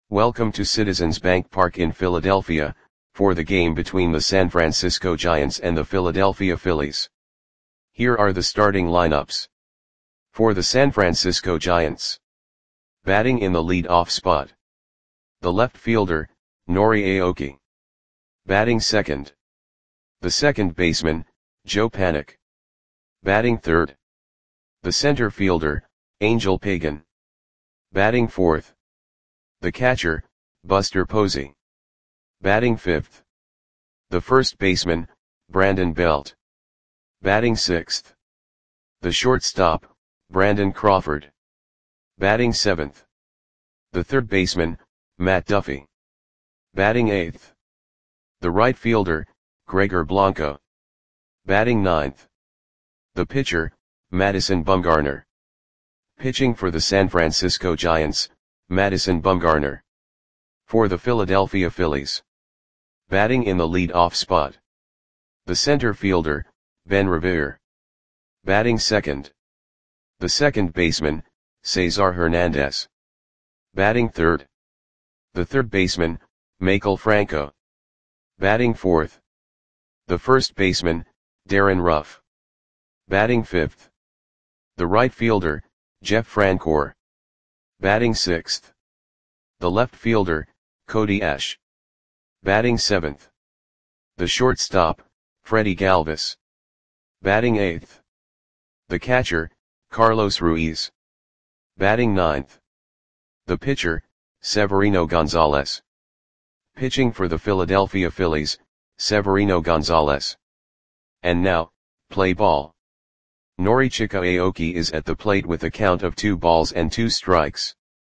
Welcome to Citizens Bank Park in Philadelphia, for the game between the San Francisco Giants and the Philadelphia Phillies. Here are the starting lineups. For the San Francisco Giants. Batting in the lead-off spot. The left fielder, Nori Aoki. Batting second. The second baseman, Joe Panik. Batting third. The center fielder, Angel Pagan. Batting fourth. The catcher, Buster Posey. Batting fifth. The first baseman, Brandon Belt. Batting sixth. The shortstop, Brandon Crawford. Batting seventh. The third baseman, Matt Duffy. Batting eighth. The right fielder, Gregor Blanco. Batting ninth. The pitcher, Madison Bumgarner. Pitching for the San Francisco Giants, Madison Bumgarner. For the Philadelphia Phillies. Batting in the lead-off spot. The center fielder, Ben Revere. Batting second. The second baseman, Cesar Hernandez. Batting third. The third baseman, Maikel Franco. Batting fourth. The first baseman, Darren Ruff. Batting fifth. The right fielder, Jeff Francoeur. Batting sixth. The left fielder, Cody Ash. Batting seventh. The shortstop, Freddie Galvis. Batting eighth. The catcher, Carlos Ruiz. Batting ninth. The pitcher, Severino Gonzalez. Pitching for the Philadelphia Phillies, Severino Gonzalez. And now, play ball. Norichika Aoki is at the plate with a count of 2 balls and 2 strikes.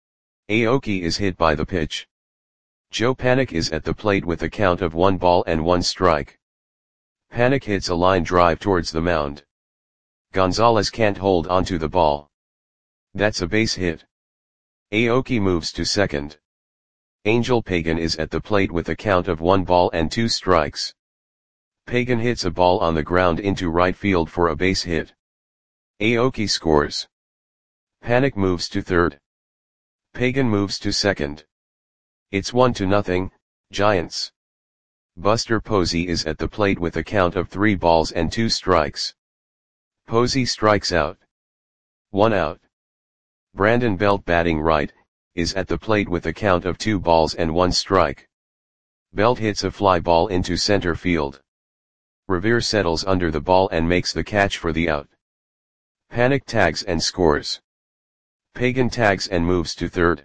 Aoki is hit by the pitch. Joe Panik is at the plate with a count of 1 ball and 1 strike. Panik hits a line drive towards the mound. Gonzalez can't hold onto the ball. That's a base hit. Aoki moves to second. Angel Pagan is at the plate with a count of 1 ball and 2 strikes. Pagan hits a ball on the ground into right field for a base hit. Aoki scores. Panik moves to third. Pagan moves to second. It's 1-0, Giants. Buster Posey is at the plate with a count of 3 balls and 2 strikes. Posey strikes out. 1 out. Brandon Belt batting right, is at the plate with a count of 2 balls and 1 strike. Belt hits a fly ball into center field. Revere settles under the ball and makes the catch for the out. Panik tags and scores. Pagan tags and moves to third.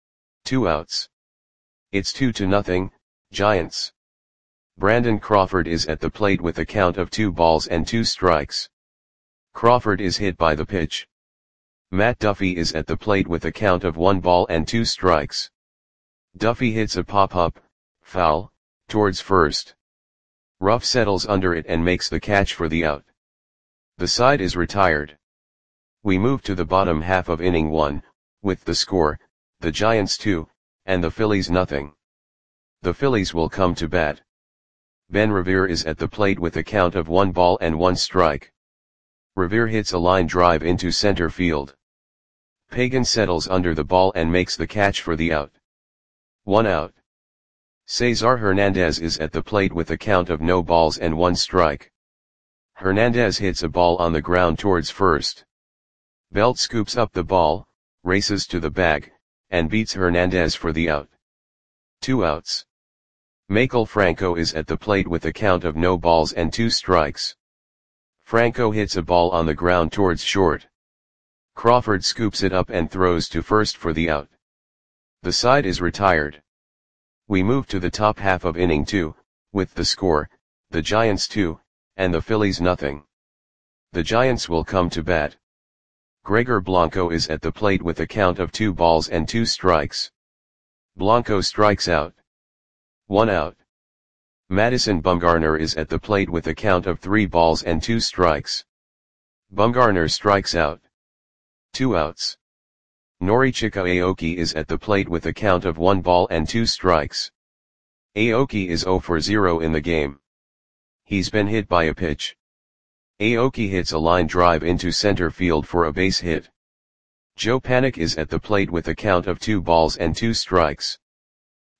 2 outs. It's 2-0, Giants. Brandon Crawford is at the plate with a count of 2 balls and 2 strikes. Crawford is hit by the pitch. Matt Duffy is at the plate with a count of 1 ball and 2 strikes. Duffy hits a pop-up, foul, towards first. Ruff settles under it and makes the catch for the out. The side is retired. We move to the bottom half of inning 1, with the score, the Giants 2, and the Phillies 0. The Phillies will come to bat. Ben Revere is at the plate with a count of 1 ball and 1 strike. Revere hits a line drive into center field. Pagan settles under the ball and makes the catch for the out. 1 out. Cesar Hernandez is at the plate with a count of no balls and 1 strike. Hernandez hits a ball on the ground towards first. Belt scoops up the ball, races to the bag, and beats Hernandez for the out. 2 outs. Maikel Franco is at the plate with a count of no balls and 2 strikes. Franco hits a ball on the ground towards short. Crawford scoops it up and throws to first for the out. The side is retired. We move to the top half of inning 2, with the score, the Giants 2, and the Phillies 0. The Giants will come to bat. Gregor Blanco is at the plate with a count of 2 balls and 2 strikes. Blanco strikes out. 1 out. Madison Bumgarner is at the plate with a count of 3 balls and 2 strikes. Bumgarner strikes out. 2 outs. Norichika Aoki is at the plate with a count of 1 ball and 2 strikes. Aoki is 0 for 0 in the game. He's been hit by a pitch. Aoki hits a line drive into center field for a base hit. Joe Panik is at the plate with a count of 2 balls and 2 strikes.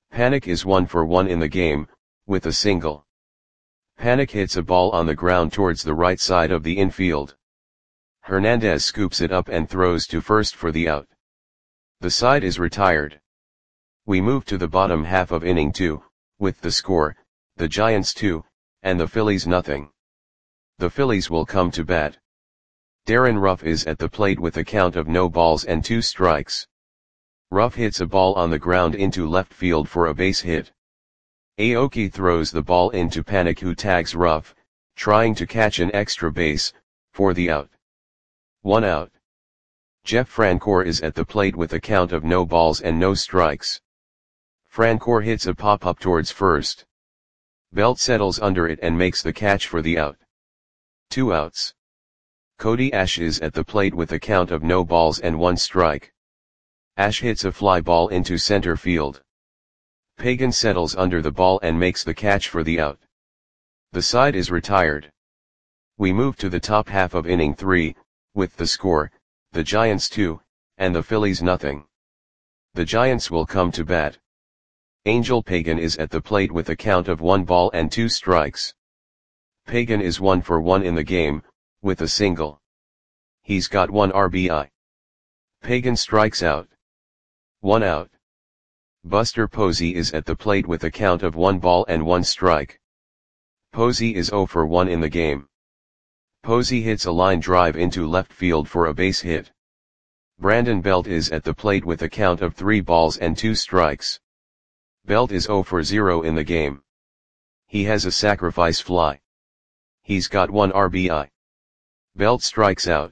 Panic is 1 for 1 in the game, with a single. Panic hits a ball on the ground towards the right side of the infield. Hernandez scoops it up and throws to first for the out. The side is retired. We move to the bottom half of inning 2, with the score, the Giants 2, and the Phillies nothing. The Phillies will come to bat. Darren Ruff is at the plate with a count of no balls and 2 strikes. Ruff hits a ball on the ground into left field for a base hit. Aoki throws the ball into Panic, who tags Ruff, trying to catch an extra base, for the out. 1 out. Jeff Francoeur is at the plate with a count of no balls and no strikes. Francoeur hits a pop-up towards first. Belt settles under it and makes the catch for the out. 2 outs. Cody Ash is at the plate with a count of no balls and 1 strike. Ash hits a fly ball into center field. Pagan settles under the ball and makes the catch for the out. The side is retired. We move to the top half of inning 3, with the score, the Giants 2, and the Phillies nothing. The Giants will come to bat. Angel Pagan is at the plate with a count of 1 ball and 2 strikes. Pagan is 1 for 1 in the game, with a single. He's got 1 RBI. Pagan strikes out. 1 out. Buster Posey is at the plate with a count of 1 ball and 1 strike. Posey is 0 for 1 in the game. Posey hits a line drive into left field for a base hit. Brandon Belt is at the plate with a count of 3 balls and 2 strikes. Belt is 0 for 0 in the game. He has a sacrifice fly. He's got 1 RBI. Belt strikes out.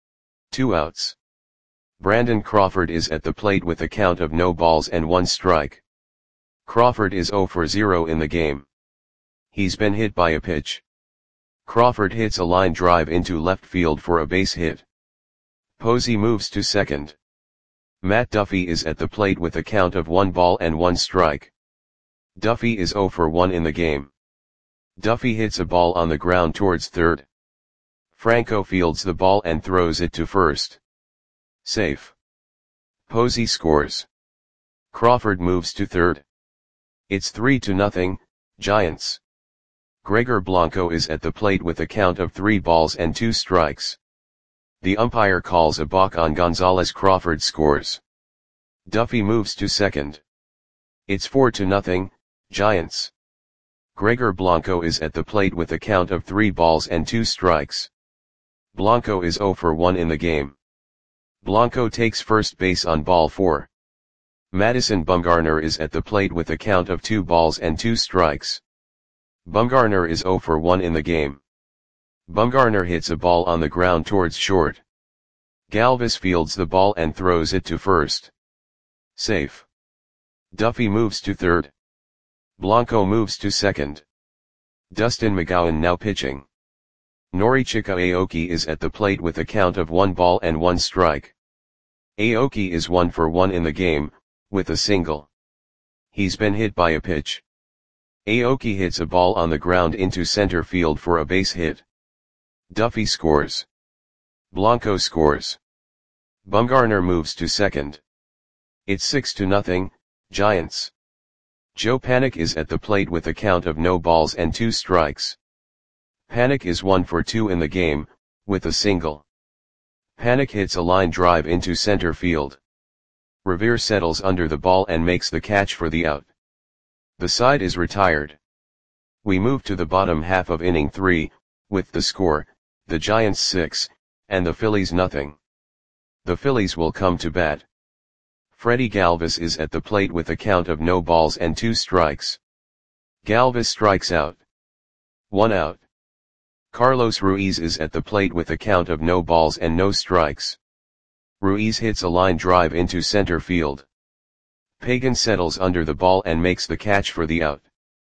2 outs. Brandon Crawford is at the plate with a count of no balls and 1 strike. Crawford is 0 for 0 in the game. He's been hit by a pitch. Crawford hits a line drive into left field for a base hit. Posey moves to second. Matt Duffy is at the plate with a count of 1 ball and 1 strike. Duffy is 0 for 1 in the game. Duffy hits a ball on the ground towards third. Franco fields the ball and throws it to first. Safe. Posey scores. Crawford moves to third. It's 3-0, Giants. Gregor Blanco is at the plate with a count of 3 balls and 2 strikes. The umpire calls a balk on Gonzalez. Crawford scores. Duffy moves to second. It's 4-0, Giants. Gregor Blanco is at the plate with a count of 3 balls and 2 strikes. Blanco is 0 for 1 in the game. Blanco takes first base on ball 4. Madison Bumgarner is at the plate with a count of 2 balls and 2 strikes. Bumgarner is 0 for 1 in the game. Bumgarner hits a ball on the ground towards short. Galvis fields the ball and throws it to first. Safe. Duffy moves to third. Blanco moves to second. Dustin McGowan now pitching. Norichika Aoki is at the plate with a count of 1 ball and 1 strike. Aoki is 1 for 1 in the game, with a single. He's been hit by a pitch. Aoki hits a ball on the ground into center field for a base hit. Duffy scores. Blanco scores. Bumgarner moves to second. It's 6-0, Giants. Joe Panik is at the plate with a count of no balls and 2 strikes. Panik is 1 for 2 in the game, with a single. Panik hits a line drive into center field. Revere settles under the ball and makes the catch for the out. The side is retired. We move to the bottom half of inning 3, with the score, the Giants 6, and the Phillies nothing. The Phillies will come to bat. Freddie Galvis is at the plate with a count of no balls and 2 strikes. Galvis strikes out. 1 out. Carlos Ruiz is at the plate with a count of no balls and no strikes. Ruiz hits a line drive into center field. Pagan settles under the ball and makes the catch for the out.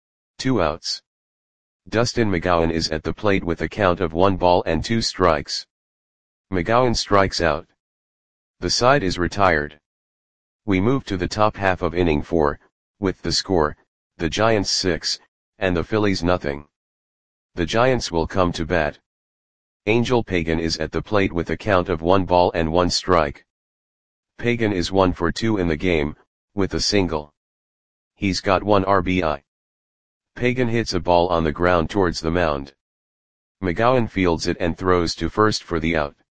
2 outs. Dustin McGowan is at the plate with a count of 1 ball and 2 strikes. McGowan strikes out. The side is retired. We move to the top half of inning 4, with the score, the Giants 6, and the Phillies nothing. The Giants will come to bat. Angel Pagan is at the plate with a count of 1 ball and 1 strike. Pagan is 1 for 2 in the game, with a single. He's got 1 RBI. Pagan hits a ball on the ground towards the mound. McGowan fields it and throws to first for the out.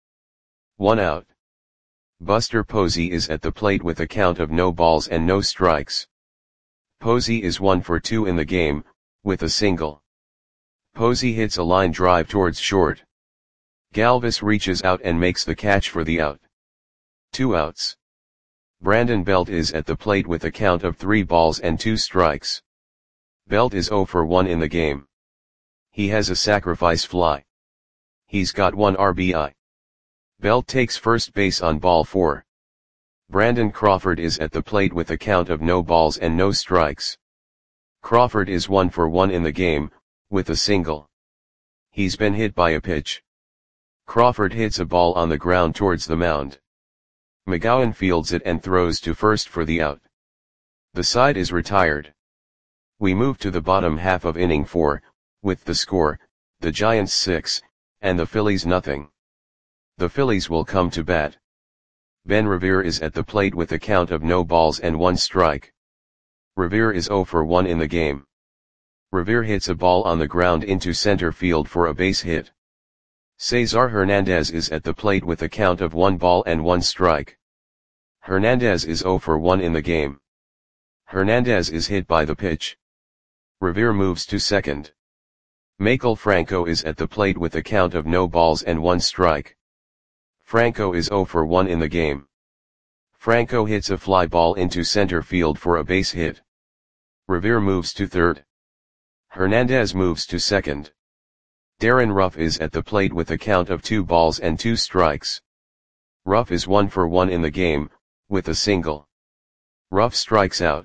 1 out. Buster Posey is at the plate with a count of no balls and no strikes. Posey is 1 for 2 in the game, with a single. Posey hits a line drive towards short. Galvis reaches out and makes the catch for the out. 2 outs. Brandon Belt is at the plate with a count of 3 balls and 2 strikes. Belt is 0 for 1 in the game. He has a sacrifice fly. He's got 1 RBI. Belt takes first base on ball 4. Brandon Crawford is at the plate with a count of no balls and no strikes. Crawford is 1 for 1 in the game, with a single. He's been hit by a pitch. Crawford hits a ball on the ground towards the mound. McGowan fields it and throws to first for the out. The side is retired. We move to the bottom half of inning 4, with the score, the Giants 6, and the Phillies nothing. The Phillies will come to bat. Ben Revere is at the plate with a count of no balls and 1 strike. Revere is 0 for 1 in the game. Revere hits a ball on the ground into center field for a base hit. Cesar Hernandez is at the plate with a count of 1 ball and 1 strike. Hernandez is 0 for 1 in the game. Hernandez is hit by the pitch. Revere moves to second. Maikel Franco is at the plate with a count of no balls and 1 strike. Franco is 0 for 1 in the game. Franco hits a fly ball into center field for a base hit. Revere moves to third. Hernandez moves to second. Darren Ruff is at the plate with a count of 2 balls and 2 strikes. Ruff is 1 for 1 in the game, with a single. Ruff strikes out.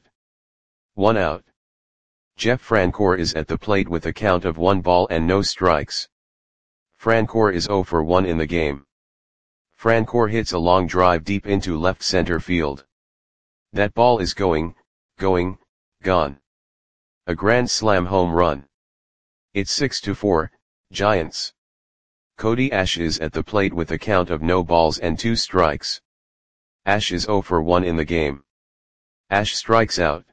1 out. Jeff Francoeur is at the plate with a count of 1 ball and no strikes. Francoeur is 0 for 1 in the game. Francoeur hits a long drive deep into left center field. That ball is gone. A grand slam home run. It's 6-4, Giants. Cody Ash is at the plate with a count of no balls and 2 strikes. Ash is 0 for 1 in the game. Ash strikes out.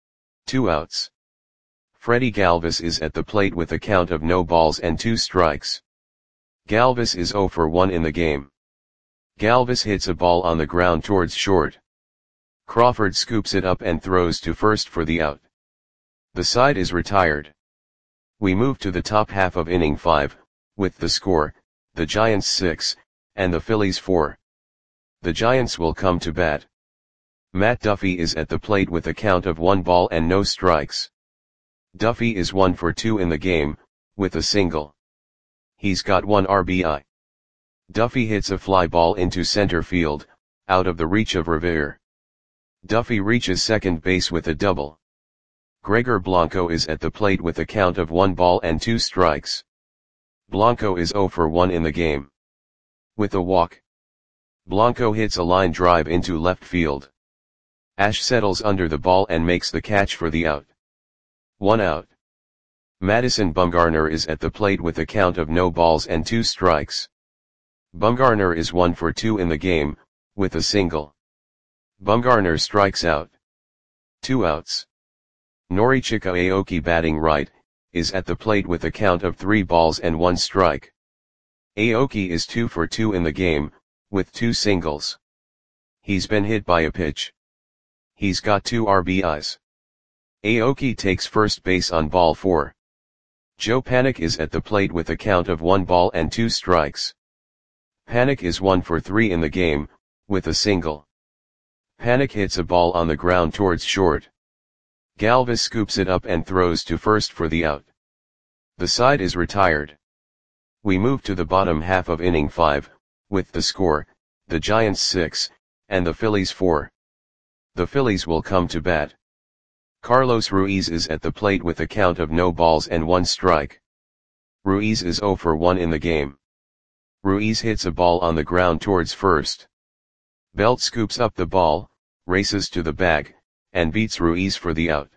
2 outs. Freddie Galvis is at the plate with a count of no balls and 2 strikes. Galvis is 0 for 1 in the game. Galvis hits a ball on the ground towards short. Crawford scoops it up and throws to first for the out. The side is retired. We move to the top half of inning 5, with the score, the Giants 6, and the Phillies 4. The Giants will come to bat. Matt Duffy is at the plate with a count of 1 ball and no strikes. Duffy is 1 for 2 in the game, with a single. He's got 1 RBI. Duffy hits a fly ball into center field, out of the reach of Revere. Duffy reaches second base with a double. Gregor Blanco is at the plate with a count of 1 ball and 2 strikes. Blanco is 0 for 1 in the game. With a walk. Blanco hits a line drive into left field. Ash settles under the ball and makes the catch for the out. 1 out. Madison Bumgarner is at the plate with a count of no balls and 2 strikes. Bumgarner is 1 for 2 in the game, with a single. Bumgarner strikes out. 2 outs. Norichika Aoki, batting right, is at the plate with a count of 3 balls and 1 strike. Aoki is 2 for 2 in the game, with 2 singles. He's been hit by a pitch. He's got 2 RBIs. Aoki takes first base on ball 4. Joe Panik is at the plate with a count of 1 ball and 2 strikes. Panik is 1 for 3 in the game, with a single. Panik hits a ball on the ground towards short. Galvis scoops it up and throws to first for the out. The side is retired. We move to the bottom half of inning 5, with the score, the Giants 6, and the Phillies 4. The Phillies will come to bat. Carlos Ruiz is at the plate with a count of no balls and 1 strike. Ruiz is 0 for 1 in the game. Ruiz hits a ball on the ground towards first. Belt scoops up the ball, races to the bag, and beats Ruiz for the out.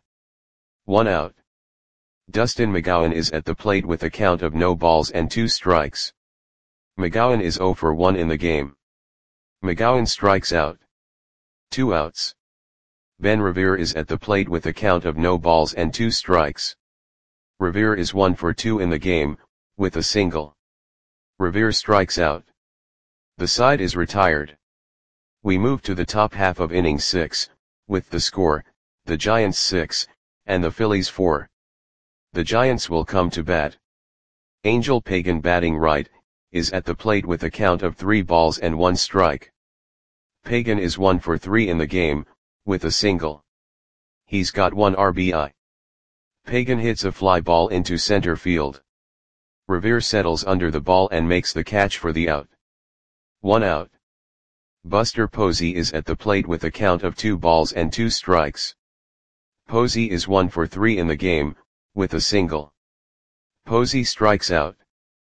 1 out. Dustin McGowan is at the plate with a count of no balls and 2 strikes. McGowan is 0 for 1 in the game. McGowan strikes out. 2 outs. Ben Revere is at the plate with a count of no balls and 2 strikes. Revere is 1 for 2 in the game, with a single. Revere strikes out. The side is retired. We move to the top half of inning 6, with the score, the Giants 6, and the Phillies 4. The Giants will come to bat. Angel Pagan, batting right, is at the plate with a count of 3 balls and 1 strike. Pagan is 1 for 3 in the game, with a single. He's got 1 RBI. Pagan hits a fly ball into center field. Revere settles under the ball and makes the catch for the out. 1 out. Buster Posey is at the plate with a count of 2 balls and 2 strikes. Posey is 1 for 3 in the game, with a single. Posey strikes out.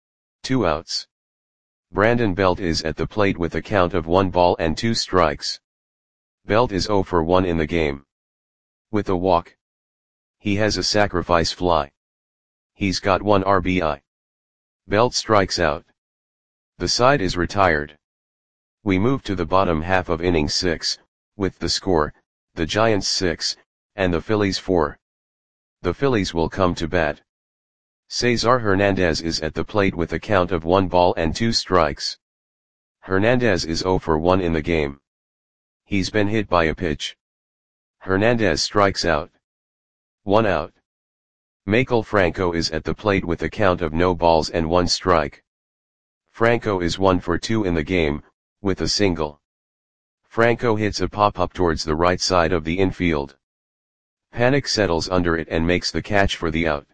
2 outs. Brandon Belt is at the plate with a count of 1 ball and 2 strikes. Belt is 0 for 1 in the game. With a walk. He has a sacrifice fly. He's got 1 RBI. Belt strikes out. The side is retired. We move to the bottom half of inning 6, with the score, the Giants 6, and the Phillies 4. The Phillies will come to bat. Cesar Hernandez is at the plate with a count of 1 ball and 2 strikes. Hernandez is 0 for 1 in the game. He's been hit by a pitch. Hernandez strikes out. 1 out. Maikel Franco is at the plate with a count of no balls and 1 strike. Franco is 1 for 2 in the game, with a single. Franco hits a pop-up towards the right side of the infield. Panik settles under it and makes the catch for the out.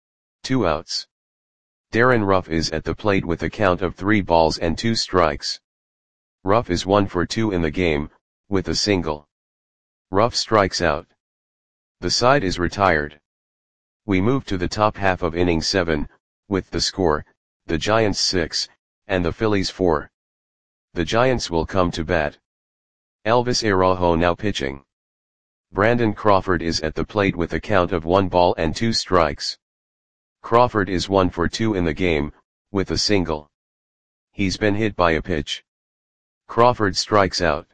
2 outs. Darren Ruff is at the plate with a count of 3 balls and 2 strikes. Ruff is 1 for 2 in the game, with a single. Ruff strikes out. The side is retired. We move to the top half of inning 7, with the score, the Giants 6, and the Phillies 4. The Giants will come to bat. Elvis Araujo now pitching. Brandon Crawford is at the plate with a count of 1 ball and 2 strikes. Crawford is 1 for 2 in the game, with a single. He's been hit by a pitch. Crawford strikes out.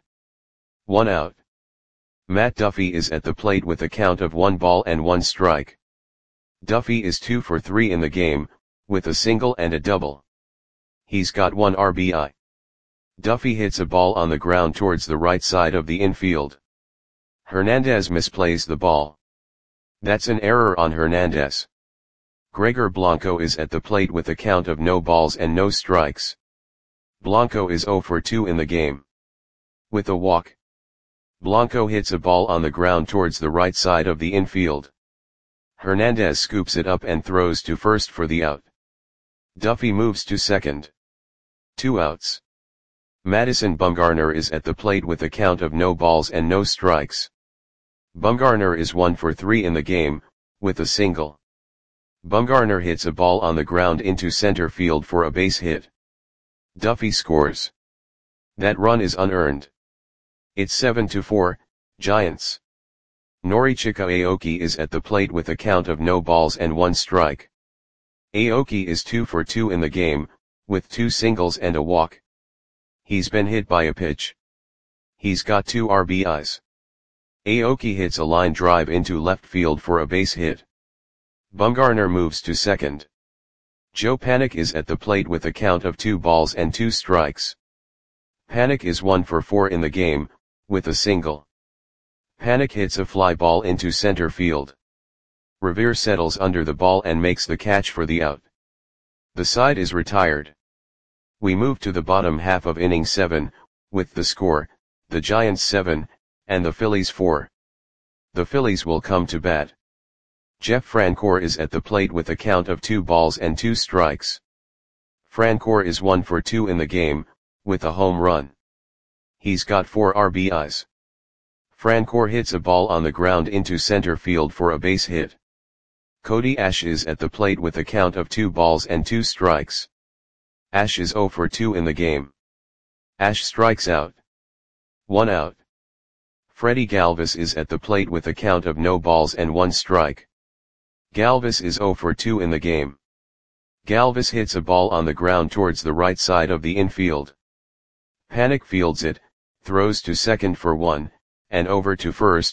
1 out. Matt Duffy is at the plate with a count of 1 ball and 1 strike. Duffy is 2 for 3 in the game, with a single and a double. He's got 1 RBI. Duffy hits a ball on the ground towards the right side of the infield. Hernandez misplays the ball. That's an error on Hernandez. Gregor Blanco is at the plate with a count of no balls and no strikes. Blanco is 0 for 2 in the game. With a walk. Blanco hits a ball on the ground towards the right side of the infield. Hernandez scoops it up and throws to first for the out. Duffy moves to second. 2 outs. Madison Bumgarner is at the plate with a count of no balls and no strikes. Bumgarner is 1 for 3 in the game, with a single. Bumgarner hits a ball on the ground into center field for a base hit. Duffy scores. That run is unearned. It's 7-4, Giants. Norichika Aoki is at the plate with a count of no balls and 1 strike. Aoki is 2 for 2 in the game, with 2 singles and a walk. He's been hit by a pitch. He's got 2 RBIs. Aoki hits a line drive into left field for a base hit. Bumgarner moves to second. Joe Panik is at the plate with a count of 2 balls and 2 strikes. Panik is 1 for 4 in the game, with a single. Panik hits a fly ball into center field. Revere settles under the ball and makes the catch for the out. The side is retired. We move to the bottom half of inning 7, with the score, the Giants 7, and the Phillies 4. The Phillies will come to bat. Jeff Francoeur is at the plate with a count of 2 balls and 2 strikes. Francoeur is 1 for 2 in the game, with a home run. He's got 4 RBIs. Francoeur hits a ball on the ground into center field for a base hit. Cody Ash is at the plate with a count of 2 balls and 2 strikes. Ash is 0 for 2 in the game. Ash strikes out. 1 out. Freddie Galvis is at the plate with a count of no balls and 1 strike. Galvis is 0 for 2 in the game. Galvis hits a ball on the ground towards the right side of the infield. Panik fields it, throws to second for 1, and over to first,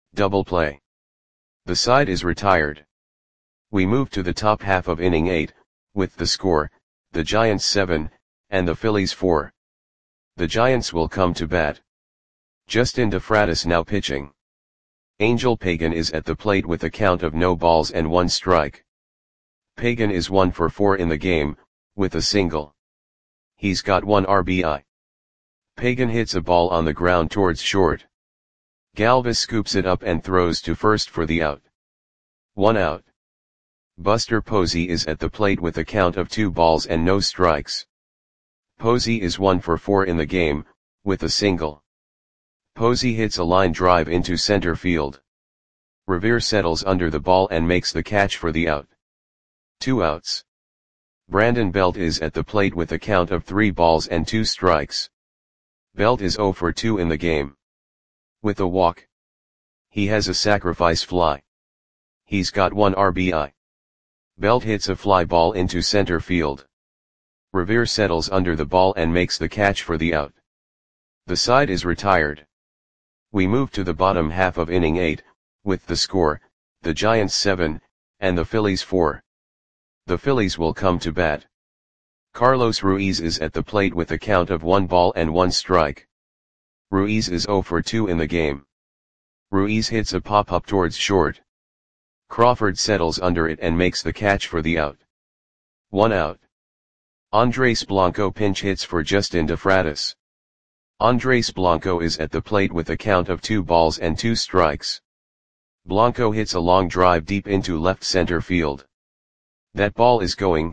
Double play. The side is retired. We move to the top half of inning 8, with the score, the Giants 7, and the Phillies 4. The Giants will come to bat. Justin DeFratis now pitching. Angel Pagan is at the plate with a count of no balls and 1 strike. Pagan is 1 for 4 in the game, with a single. He's got 1 RBI. Pagan hits a ball on the ground towards short. Galvis scoops it up and throws to first for the out. 1 out. Buster Posey is at the plate with a count of 2 balls and no strikes. Posey is 1 for 4 in the game, with a single. Posey hits a line drive into center field. Revere settles under the ball and makes the catch for the out. 2 outs. Brandon Belt is at the plate with a count of 3 balls and 2 strikes. Belt is 0 for 2 in the game. With a walk. He has a sacrifice fly. He's got 1 RBI. Belt hits a fly ball into center field. Revere settles under the ball and makes the catch for the out. The side is retired. We move to the bottom half of inning 8, with the score, the Giants 7, and the Phillies 4. The Phillies will come to bat. Carlos Ruiz is at the plate with a count of 1 ball and 1 strike. Ruiz is 0 for 2 in the game. Ruiz hits a pop-up towards short. Crawford settles under it and makes the catch for the out. 1 out. Andres Blanco pinch hits for Justin DeFratis. Andres Blanco is at the plate with a count of 2 balls and 2 strikes. Blanco hits a long drive deep into left center field. That ball is gone.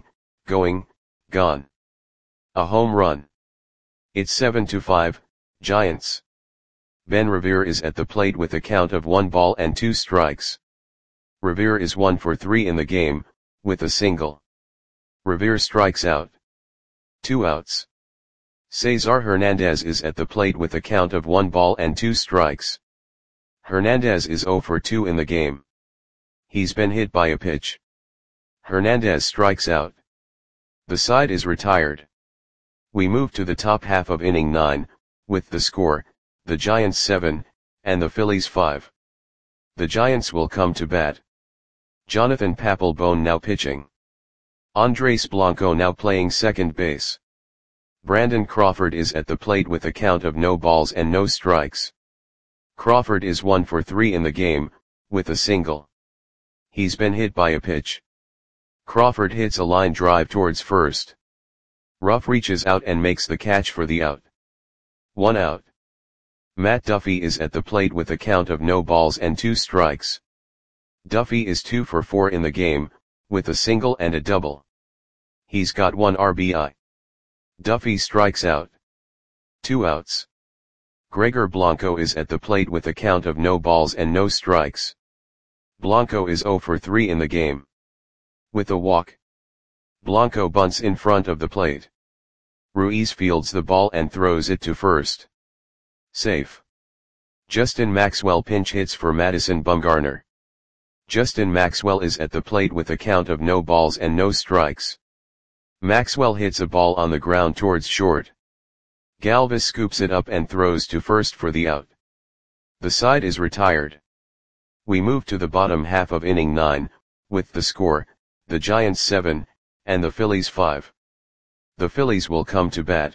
A home run. It's 7-5, Giants. Ben Revere is at the plate with a count of 1 ball and 2 strikes. Revere is 1 for 3 in the game, with a single. Revere strikes out. 2 outs. Cesar Hernandez is at the plate with a count of 1 ball and 2 strikes. Hernandez is 0 for 2 in the game. He's been hit by a pitch. Hernandez strikes out. The side is retired. We move to the top half of inning 9, with the score, the Giants 7, and the Phillies 5. The Giants will come to bat. Jonathan Papelbon now pitching. Andres Blanco now playing second base. Brandon Crawford is at the plate with a count of no balls and no strikes. Crawford is 1 for 3 in the game, with a single. He's been hit by a pitch. Crawford hits a line drive towards first. Ruff reaches out and makes the catch for the out. 1 out. Matt Duffy is at the plate with a count of no balls and 2 strikes. Duffy is 2 for 4 in the game, with a single and a double. He's got 1 RBI. Duffy strikes out. 2 outs. Gregor Blanco is at the plate with a count of no balls and no strikes. Blanco is 0 for 3 in the game. With a walk. Blanco bunts in front of the plate. Ruiz fields the ball and throws it to first. Safe. Justin Maxwell pinch hits for Madison Bumgarner. Justin Maxwell is at the plate with a count of no balls and no strikes. Maxwell hits a ball on the ground towards short. Galvis scoops it up and throws to first for the out. The side is retired. We move to the bottom half of inning 9, with the score, the Giants 7, and the Phillies 5. The Phillies will come to bat.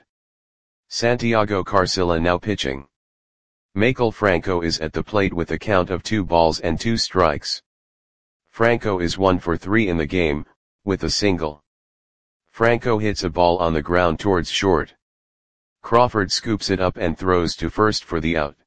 Santiago Carcilla now pitching. Maikel Franco is at the plate with a count of 2 balls and 2 strikes. Franco is 1 for 3 in the game, with a single. Franco hits a ball on the ground towards short. Crawford scoops it up and throws to first for the out.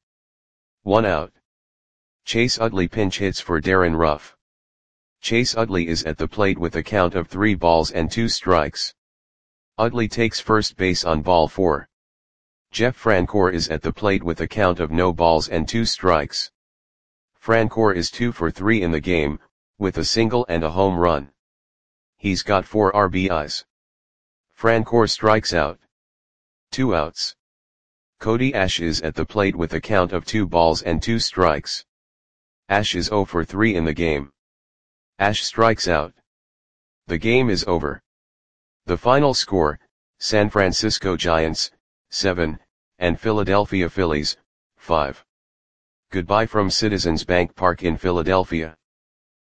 1 out. Chase Utley pinch hits for Darren Ruff. Chase Utley is at the plate with a count of 3 balls and 2 strikes. Utley takes first base on ball 4. Jeff Francoeur is at the plate with a count of no balls and 2 strikes. Francoeur is 2 for 3 in the game, with a single and a home run. He's got 4 RBIs. Francoeur strikes out. 2 outs. Cody Ash is at the plate with a count of 2 balls and 2 strikes. Ash is 0 for 3 in the game. Ash strikes out. The game is over. The final score, San Francisco Giants, 7, and Philadelphia Phillies, 5. Goodbye from Citizens Bank Park in Philadelphia.